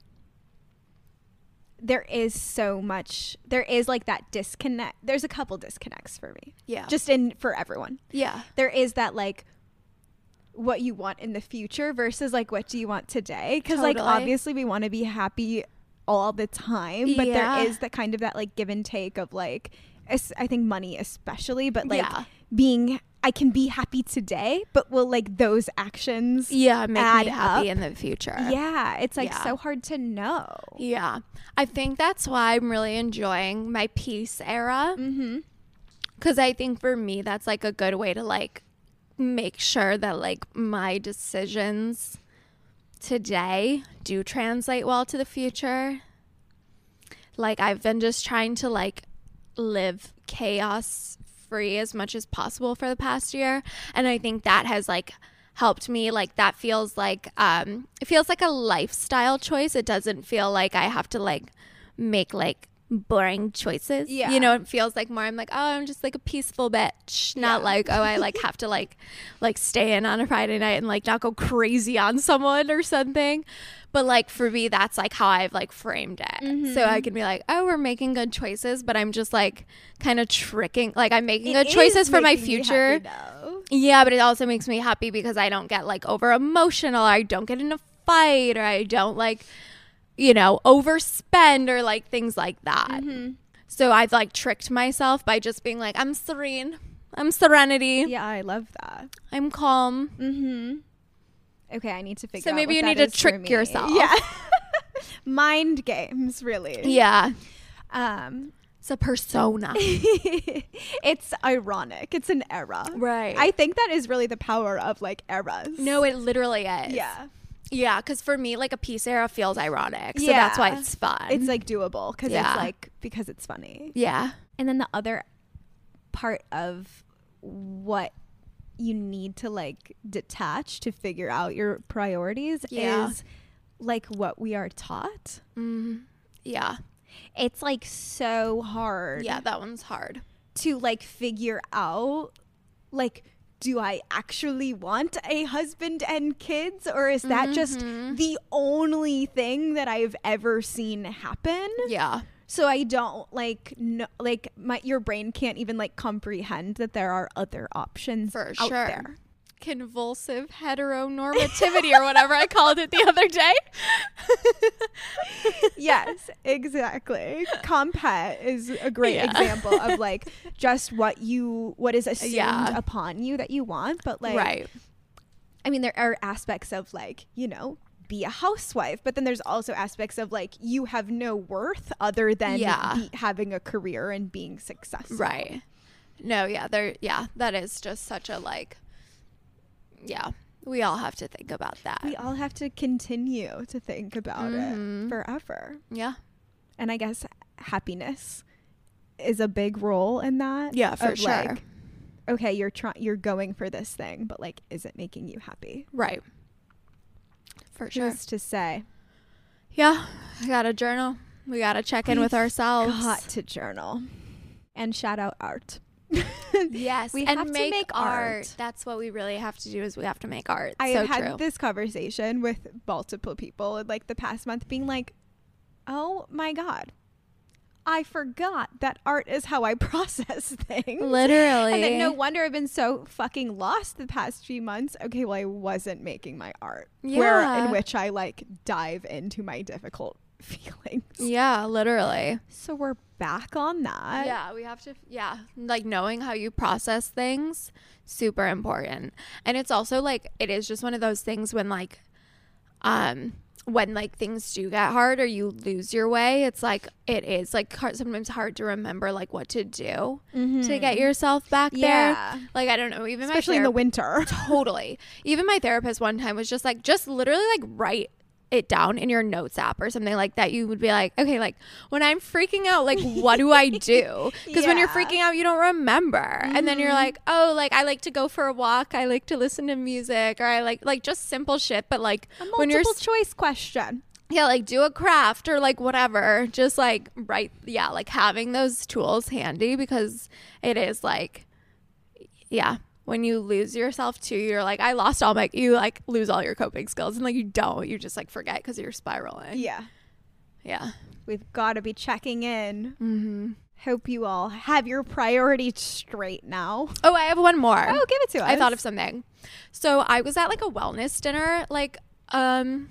there is so much, there is like that disconnect. There's a couple disconnects for me. Yeah. Just in for everyone. yeah. There is that like what you want in the future versus like what do you want today? Because like Totally. obviously we want to be happy all the time, but Yeah. there is that kind of that like give and take of like, es- I think money especially, but like Yeah. being, I can be happy today, but will like those actions Yeah, make add me happy up? in the future. Yeah, it's like Yeah. so hard to know. Yeah. I think that's why I'm really enjoying my peace era. Mm-hmm. Because I think for me, that's like a good way to like make sure that like my decisions today do translate well to the future. Like I've been just trying to like live chaos free as much as possible for the past year. And I think that has like helped me. Like that feels like, um, it feels like a lifestyle choice. It doesn't feel like I have to like make like boring choices. Yeah. You know, it feels like more I'm like, oh, I'm just like a peaceful bitch. Not Yeah. like, oh, I like have to like like stay in on a Friday night and like not go crazy on someone or something. But like for me, that's like how I've like framed it. Mm-hmm. So I can be like, oh, we're making good choices, but I'm just like kind of tricking, like I'm making It good choices is for my making you future. happy, though. Yeah, but it also makes me happy because I don't get like over emotional, or I don't get in a fight, or I don't like, you know, overspend or like things like that. Mm-hmm. So I've like tricked myself by just being like, I'm serene, I'm serenity, Yeah, I love that. I'm calm. Mm-hmm. Okay, I need to figure So out maybe what you that need to is for trick me. yourself. Yeah. Mind games, really. Yeah, Um, it's a persona. it's ironic. It's an era. Right. I think that is really the power of like eras. No, it literally is. Yeah. Yeah, because for me, like a peace era feels ironic. So that's why Yeah. it's fun. It's like doable because Yeah. it's like because it's funny. yeah. And then the other part of what you need to like detach to figure out your priorities Yeah. is like what we are taught. Mm, yeah. It's like so hard Yeah, that one's hard. to like figure out like, do I actually want a husband and kids, or is that just Mhm. the only thing that I've ever seen happen? Yeah. So I don't like no, like my your brain can't even like comprehend that there are other options For out sure. there. Convulsive heteronormativity or whatever I called it the other day. Yes, exactly. Compet is a great Yeah. example of like just what you what is assumed Yeah. upon you that you want, but like Right. I mean, there are aspects of like, you know, be a housewife, but then there's also aspects of like you have no worth other than Yeah. be, having a career and being successful. Right. No, yeah, there yeah, that is just such a like yeah, we all have to think about that. We all have to continue to think about Mhm. it forever. Yeah. And I guess happiness is a big role in that. Yeah, for of, sure. like, okay, you're trying you're going for this thing, but like is it making you happy? Right. For sure. Just to say, Yeah, I got to journal. We got to check in with ourselves. got to journal. And shout out art. Yes, We and have to make, make art. art. That's what we really have to do is we have to make art. I so have had true. this conversation with multiple people in like the past month being like, oh my God, I forgot that art is how I process things. Literally. And then no wonder I've been so fucking lost the past few months. Okay, well, I wasn't making my art. Where Yeah. in which I like dive into my difficult feelings. Yeah, literally. So we're back on that. Yeah, we have to, yeah, like knowing how you process things, super important. And it's also like, it is just one of those things when like, um, when like things do get hard or you lose your way, it's like, it is like hard, sometimes hard to remember like what to do to get yourself back Yeah. there. Like, I don't know, even Especially my in the therap- winter. Totally. Even my therapist one time was just like, just literally like write it down in your notes app or something like that. You would be like, okay, like when I'm freaking out, like what do I do? Because when you're Yeah. freaking out, you don't remember. And then you're like, oh, like I like to go for a walk. I like to listen to music, or I like like just simple shit. But like A when you're multiple choice question. yeah, like do a craft or like whatever. Just like write, yeah, like having those tools handy, because it is like, yeah. When you lose yourself too, you're like, I lost all my, you like lose all your coping skills, and like you don't, you just like forget because you're spiraling. Yeah. Yeah. We've got to be checking in. Mm-hmm. Hope you all have your priorities straight now. Oh, I have one more. Oh, give it to us. I thought of something. So I was at like a wellness dinner like um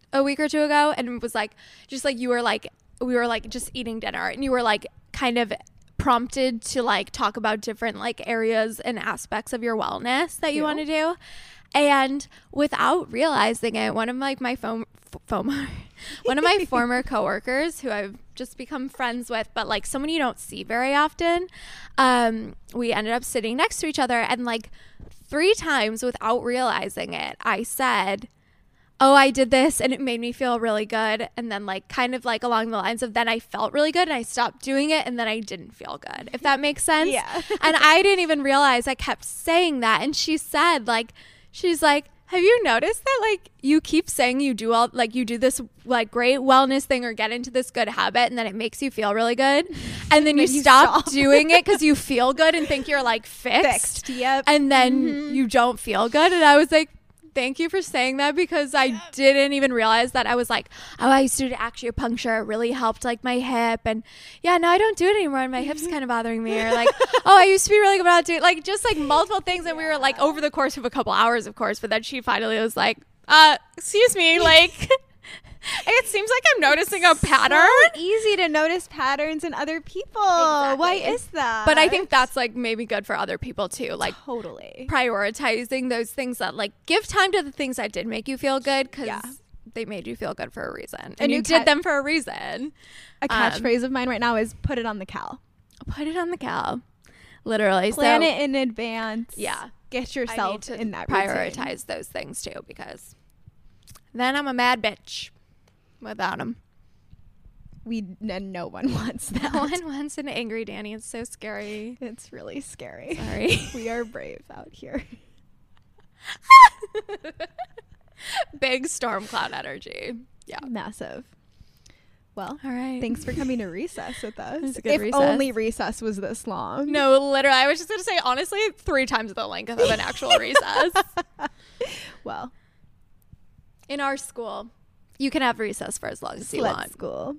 a week or two ago, and it was like just like you were like we were like just eating dinner, and you were like kind of prompted to like talk about different like areas and aspects of your wellness that you want to do. And without realizing it, one of like my phone FOMO, one of my former coworkers who I've just become friends with, but like someone you don't see very often, um, we ended up sitting next to each other, and like three times without realizing it, I said, oh, I did this and it made me feel really good. And then like kind of like along the lines of then I felt really good and I stopped doing it and then I didn't feel good, if that makes sense. Yeah. And I didn't even realize I kept saying that. And she said like, she's like, have you noticed that like you keep saying you do all like you do this like great wellness thing or get into this good habit and then it makes you feel really good and then you, you stop, stop. doing it because you feel good and think you're like fixed, Fixed, yep. and then Mm-hmm. you don't feel good. And I was like, thank you for saying that, because I didn't even realize that. I was like, oh, I used to do acupuncture. It really helped like my hip. And yeah, now I don't do it anymore and my hip's kind of bothering me. Or like, oh, I used to be really good about doing like just like multiple things. And we were like over the course of a couple hours, of course. But then she finally was like, uh, excuse me, like it seems like I'm noticing a pattern. So easy to notice patterns in other people. Why Exactly. is that? But I think that's like maybe good for other people too. Like totally. prioritizing those things that like give time to the things that did make you feel good, because Yeah. they made you feel good for a reason, and, And you you did ca- them for a reason. A catchphrase of mine right now is put it on the cal. Put it on the cow, literally. Plan so, it in advance. Yeah. Get I need yourself to in that prioritize routine. those things too, because then I'm a mad bitch without them. We and no one wants that. No one wants an angry Danny. It's so scary. It's really scary. Sorry. We are brave out here. Big storm cloud energy. Yeah. Massive. Well, All right. thanks for coming to recess with us. was a good if recess. only recess was this long. No, literally. I was just going to say, honestly, three times the length of an actual recess. Well, In our school, you can have recess for as long as you slut want. school.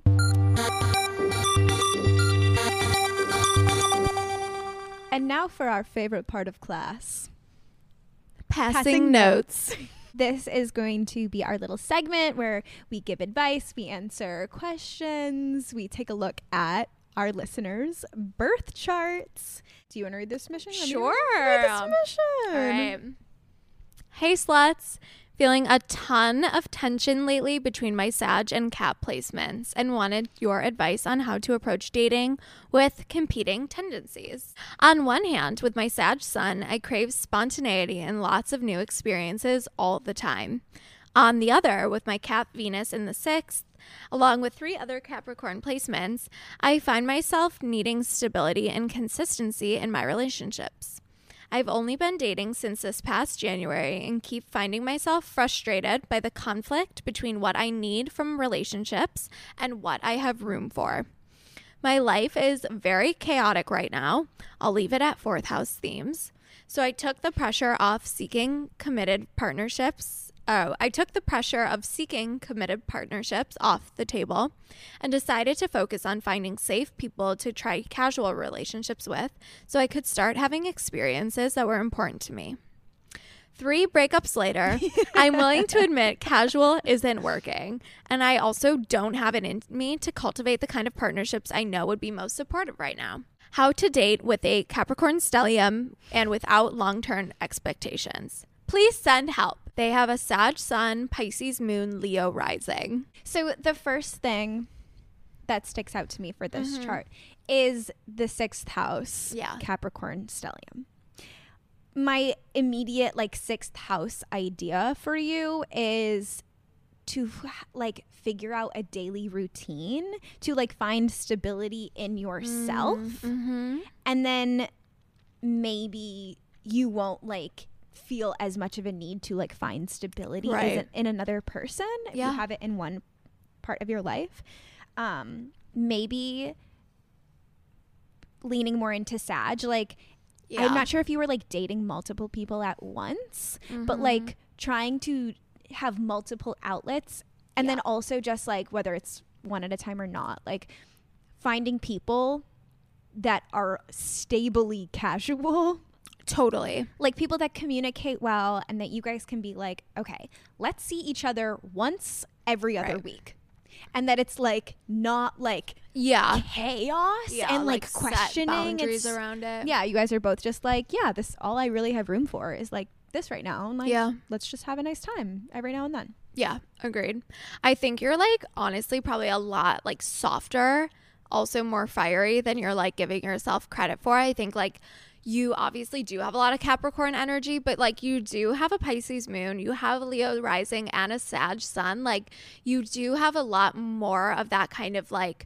And now for our favorite part of class. Passing, Passing notes. This is going to be our little segment where we give advice, we answer questions, we take a look at our listeners' birth charts. Do you want to read this mission? Let me Sure. read this mission. All right. Hey, sluts. Feeling a ton of tension lately between my Sag and Cap placements, and wanted your advice on how to approach dating with competing tendencies. On one hand, with my Sag sun, I crave spontaneity and lots of new experiences all the time. On the other, with my Cap Venus in the sixth, along with three other Capricorn placements, I find myself needing stability and consistency in my relationships. I've only been dating since this past January and keep finding myself frustrated by the conflict between what I need from relationships and what I have room for. My life is very chaotic right now. I'll leave it at fourth house themes. So I took the pressure off seeking committed partnerships. Oh, I took the pressure of seeking committed partnerships off the table and decided to focus on finding safe people to try casual relationships with so I could start having experiences that were important to me. Three breakups later, I'm willing to admit casual isn't working, and I also don't have it in me to cultivate the kind of partnerships I know would be most supportive right now. How to date with a Capricorn stellium and without long-term expectations. Please send help. They have a Sag Sun, Pisces Moon, Leo rising. So the first thing that sticks out to me for this chart is the sixth house, Yeah. Capricorn stellium. My immediate like sixth house idea for you is to like figure out a daily routine to like find stability in yourself, Mm-hmm. and then maybe you won't like feel as much of a need to like find stability Right. as in another person if Yeah. you have it in one part of your life. Um maybe leaning more into Sag, like Yeah. I'm not sure if you were like dating multiple people at once, but Mm-hmm. like trying to have multiple outlets, and then also just like whether it's one at a time or not, like finding people that are stably casual Totally. Like people that communicate well and that you guys can be like, okay, let's see each other once every other Right. week. And that it's like not like Yeah. chaos Yeah, and like, set questioning. boundaries It's- around it. Yeah, you guys are both just like, yeah, this all I really have room for is like this right now. And like, Yeah. let's just have a nice time every now and then. Yeah, agreed. I think you're like honestly probably a lot like softer, also more fiery than you're like giving yourself credit for. I think like you obviously do have a lot of Capricorn energy, but like you do have a Pisces moon, you have a Leo rising and a Sag sun. Like you do have a lot more of that kind of like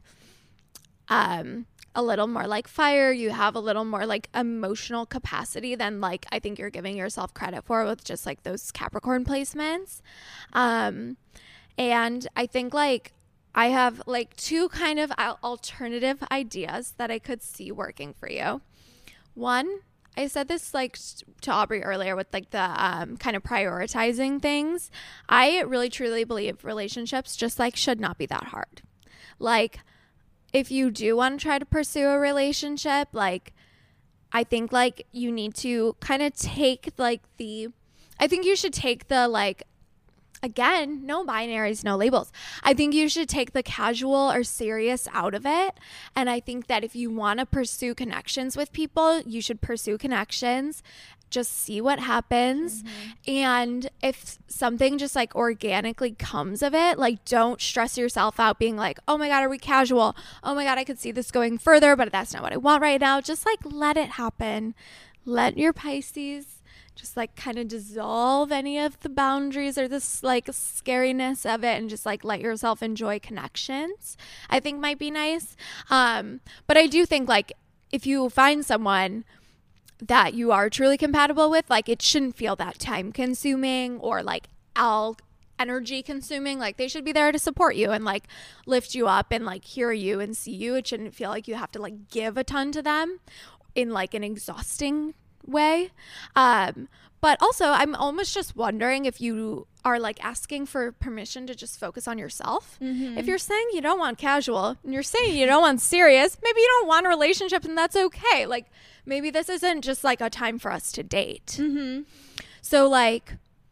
um a little more like fire. You have a little more like emotional capacity than like I think you're giving yourself credit for with just like those Capricorn placements. Um and I think like I have like two kind of al- alternative ideas that I could see working for you. One, I said this like to Aubrey earlier with like the um, kind of prioritizing things. I really truly believe relationships just like should not be that hard. Like if you do want to try to pursue a relationship, like I think like you need to kind of take like the, I think you should take the like, again, no binaries, no labels. I think you should take the casual or serious out of it. And I think that if you want to pursue connections with people, you should pursue connections. Just see what happens. Mm-hmm. And if something just like organically comes of it, like don't stress yourself out being like, oh my God, are we casual? Oh my God, I could see this going further, but that's not what I want right now. Just like let it happen. Let your Pisces just like kind of dissolve any of the boundaries or this like scariness of it and just like let yourself enjoy connections, I think might be nice. Um, but I do think like if you find someone that you are truly compatible with, like it shouldn't feel that time consuming or like all energy consuming. Like they should be there to support you and like lift you up and like hear you and see you. It shouldn't feel like you have to like give a ton to them in like an exhausting way. Um, but also I'm almost just wondering if you are like asking for permission to just focus on yourself. Mm-hmm. If you're saying you don't want casual and you're saying you don't want serious, maybe you don't want a relationship and that's okay. Like maybe this isn't just like a time for us to date. Mm-hmm. So like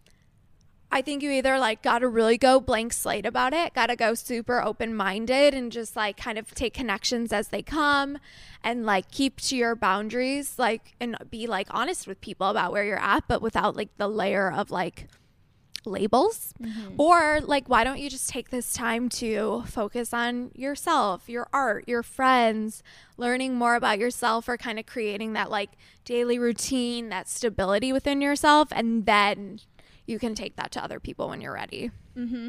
I think you either like gotta really go blank slate about it, gotta go super open-minded and just like kind of take connections as they come and like keep to your boundaries, like and be like honest with people about where you're at, but without like the layer of like labels. Mm-hmm. Or like why don't you just take this time to focus on yourself, your art, your friends, learning more about yourself, or kind of creating that like daily routine, that stability within yourself, and then you can take that to other people when you're ready. Mm-hmm.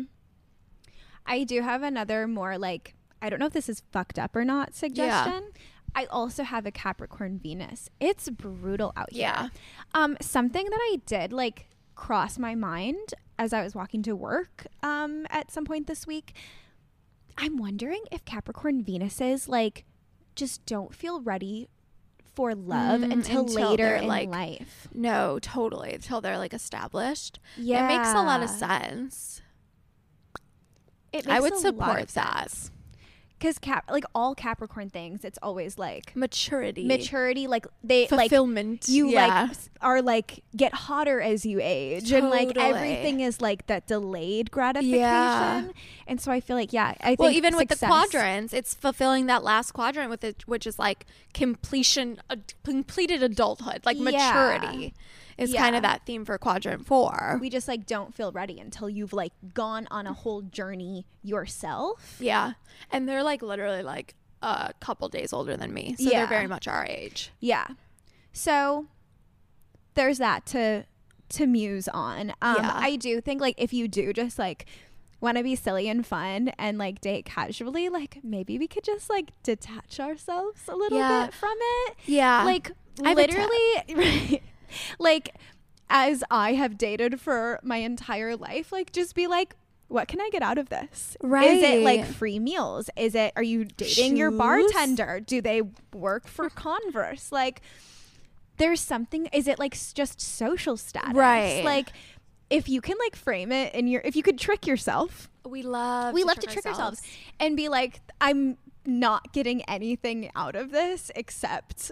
I do have another more like, I don't know if this is fucked up or not suggestion. Yeah. I also have a Capricorn Venus. It's brutal out here. Yeah. Um, something that I did like cross my mind as I was walking to work um, at some point this week. I'm wondering if Capricorn Venuses like just don't feel ready for love mm, until, until later in like, life. No, totally. Until they're like established. Yeah. It makes a lot of sense. It makes I would a support lot of that. Sense. Because cap like all Capricorn things, it's always like maturity, maturity. Like they fulfillment. Like, you yeah. like are like get hotter as you age, totally. and like everything is like that delayed gratification. Yeah. And so I feel like yeah, I think well even success, with the quadrants, it's fulfilling that last quadrant with it, which is like completion, uh, completed adulthood, like maturity. Yeah. Is yeah. kind of that theme for quadrant four. We just like don't feel ready until you've like gone on a whole journey yourself. Yeah. And they're like literally like a couple days older than me. So yeah. they're very much our age. Yeah. So there's that to to muse on. Um yeah. I do think like if you do just like want to be silly and fun and like date casually, like maybe we could just like detach ourselves a little yeah. bit from it. Yeah. Like literally like as I have dated for my entire life, like just be like, what can I get out of this? Right. Is it like free meals? Is it, are you dating Shoes? your bartender? Do they work for Converse? Like there's something, is it like just social status? Right. Like if you can like frame it in your, if you could trick yourself. We love We to love trick to trick ourselves. ourselves and be like, I'm not getting anything out of this except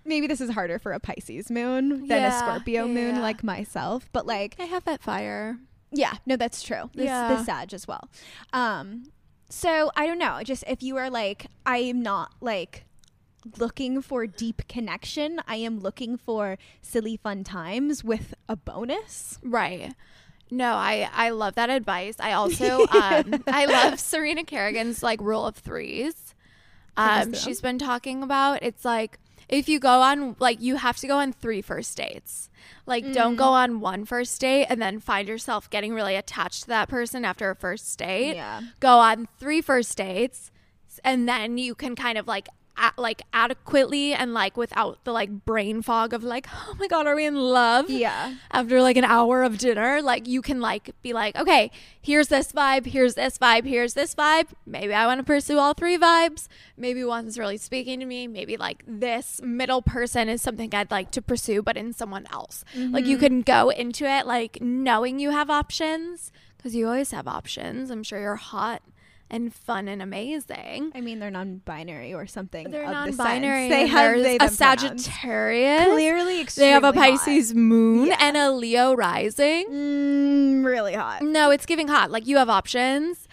maybe this is harder for a Pisces moon than Yeah, a Scorpio yeah, moon yeah. like myself. But like, I have that fire. yeah, no, that's true. This, Yeah. this Sag as well. Um, so I don't know. Just if you are like, I am not like looking for deep connection. I am looking for silly fun times with a bonus. Right. No, I, I love that advice. I also, um, I love Serena Kerrigan's like rule of threes. Um, that? she's been talking about, it's like, if you go on, like, you have to go on three first dates. Like, don't go on one first date and then find yourself getting really attached to that person after a first date. Yeah. Go on three first dates, and then you can kind of like, a- like adequately and like without the like brain fog of like, oh my God, are we in love? Yeah. After like an hour of dinner, like you can like be like, okay, here's this vibe, here's this vibe, here's this vibe. Maybe I want to pursue all three vibes. Maybe one's really speaking to me. Maybe like this middle person is something I'd like to pursue, but in someone else. Mm-hmm. Like you can go into it like knowing you have options, because you always have options. I'm sure you're hot and fun and amazing. I mean, they're non-binary or something. They're of the sense. non-binary. They and have there's they, a them pronouns. Sagittarius. Clearly, They have a extremely hot. Pisces moon Yeah. and a Leo rising. Mm, really hot. No, it's giving hot. Like you have options.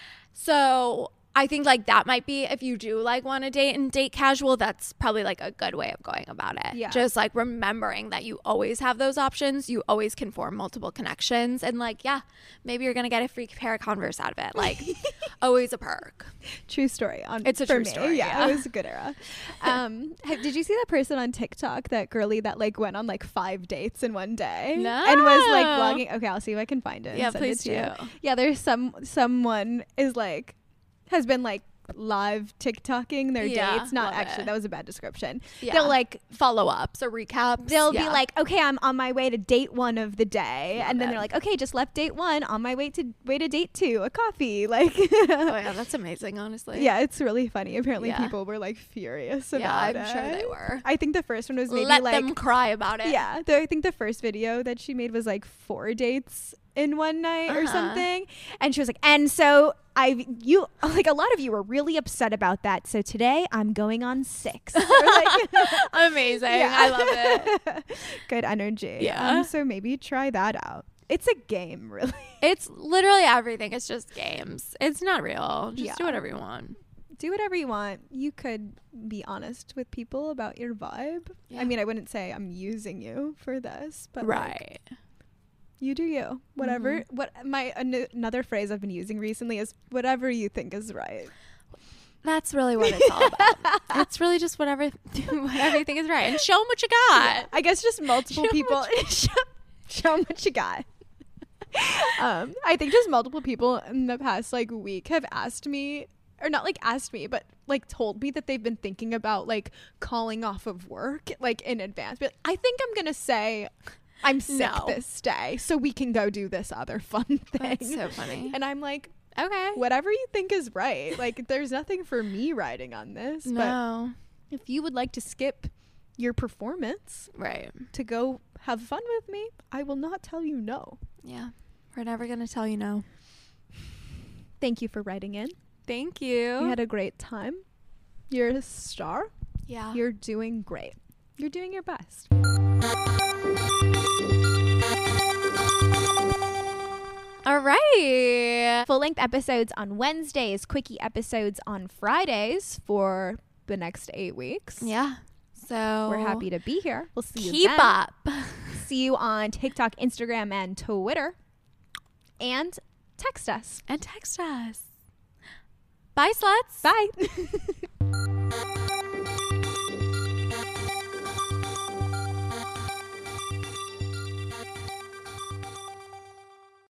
So I think like that might be, if you do like want to date and date casual, that's probably like a good way of going about it. Yeah. Just like remembering that you always have those options. You always can form multiple connections. And like, yeah, maybe you're going to get a free pair of Converse out of it. Like always a perk. True story. On, It's a for true me. story, Yeah, yeah. it was a good era. Um, ha- did you see that person on TikTok, that girly that like went on like five dates in one day and was like No. vlogging? Okay, I'll see if I can find it. and Yeah, send it please to you. do. Yeah, there's some someone is like has been like live TikToking their Yeah, dates. Not love actually, it. that was a bad description. Yeah. They'll like Follow ups or recaps. they'll Yeah. be like, okay, I'm on my way to date one of the day, Love and then it. they're like, okay, just left date one, on my way to way to date two, a coffee, like. oh yeah, that's amazing, honestly. Yeah, it's really funny. Apparently, Yeah. people were like furious Yeah, about I'm it. sure they were. I think the first one was maybe Let like them cry about it. yeah. The, I think the first video that she made was like four dates in one night or Uh-huh. something, and she was like, and so I you like a lot of you were really upset about that. So today I'm going on six. Or, like, Amazing. Yeah. I love it. good energy. Yeah. Um, so maybe try that out. It's a game, really. It's literally everything. It's just games. It's not real. Just Yeah. do whatever you want. Do whatever you want. You could be honest with people about your vibe. Yeah. I mean, I wouldn't say I'm using you for this, but like, Right. you do you. Whatever. Mm-hmm. What my an- another phrase I've been using recently is whatever you think is right. That's really what it's all about. It's really just whatever, whatever you think is right. And show them what you got. I guess just multiple Show 'em people show, show 'em what you got. um, I think just multiple people in the past like week have asked me, or not like asked me, but like told me that they've been thinking about like calling off of work like in advance. But I think I'm gonna say I'm sick No. this day, so we can go do this other fun thing. That's so funny. And I'm like, Okay. whatever you think is right. Like, there's nothing for me riding on this. No. But if you would like to skip your performance Right. to go have fun with me, I will not tell you no. Yeah. We're never going to tell you no. Thank you for writing in. Thank you. We had a great time. You're a star. yeah. You're doing great. You're doing your best. All right. Full length episodes on Wednesdays, quickie episodes on Fridays for the next eight weeks. Yeah. So We're happy to be here. We'll see you keep then. up. See you on TikTok, Instagram, and Twitter. And text us. And text us. Bye, sluts. Bye.